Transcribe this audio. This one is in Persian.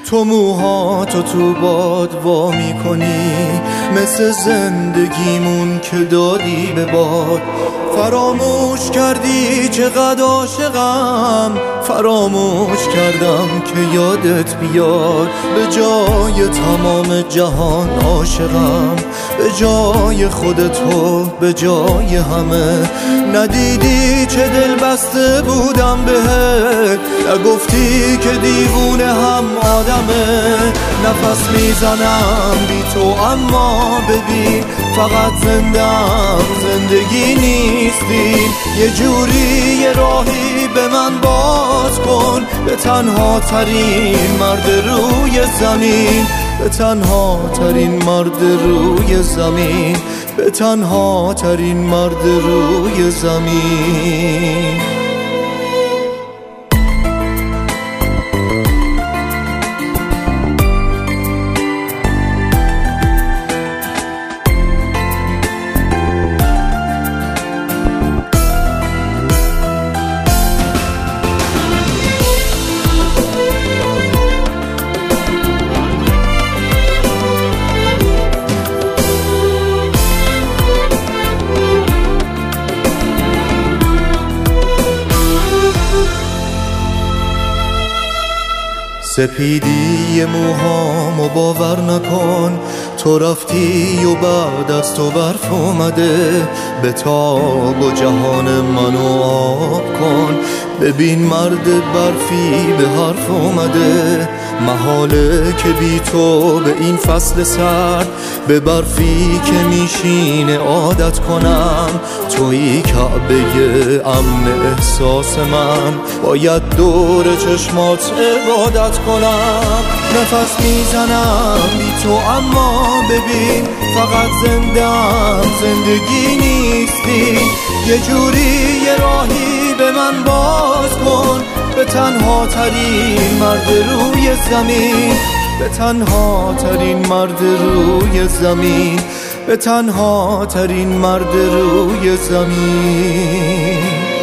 تو موهاتو تو باد وا میکنی، مثل زندگیمون که دادی به باد. فراموش کردی چقدر عاشقم، فراموش کردم که یادت بیاد. به جای تمام جهان عاشقم، به جای خودتو، به جای همه. ندیدی چه دل بسته بودم بهت، نگفتی که دیوونه هم آدمه. نفس میزنم بی تو اما ببین فقط زندم، زندگی نیستی. یه جوری یه راهی به من باز کن، به تنها ترین مرد روی زمین، به تنها ترین مرد روی زمین، به تنها ترین مرد روی زمین. سپیدی موهامو باور نکن، تو رفتی و بعد از تو برف اومده. به تاب و جهان منو آب کن، ببین مرد برفی به حرف اومده. محاله که بی تو به این فصل سرد، به برفی که میشینه عادت کنم. تویی کعبه امن احساس من، باید دور چشمات عبادت کنم. نفس میزنم بی تو اما ببین فقط زندم، زندگی نیستی. یه جوری یه راهی به من باز کن، به تنها ترین مرد روی زمین، به تنها ترین مرد روی زمین، به تنها ترین مرد روی زمین.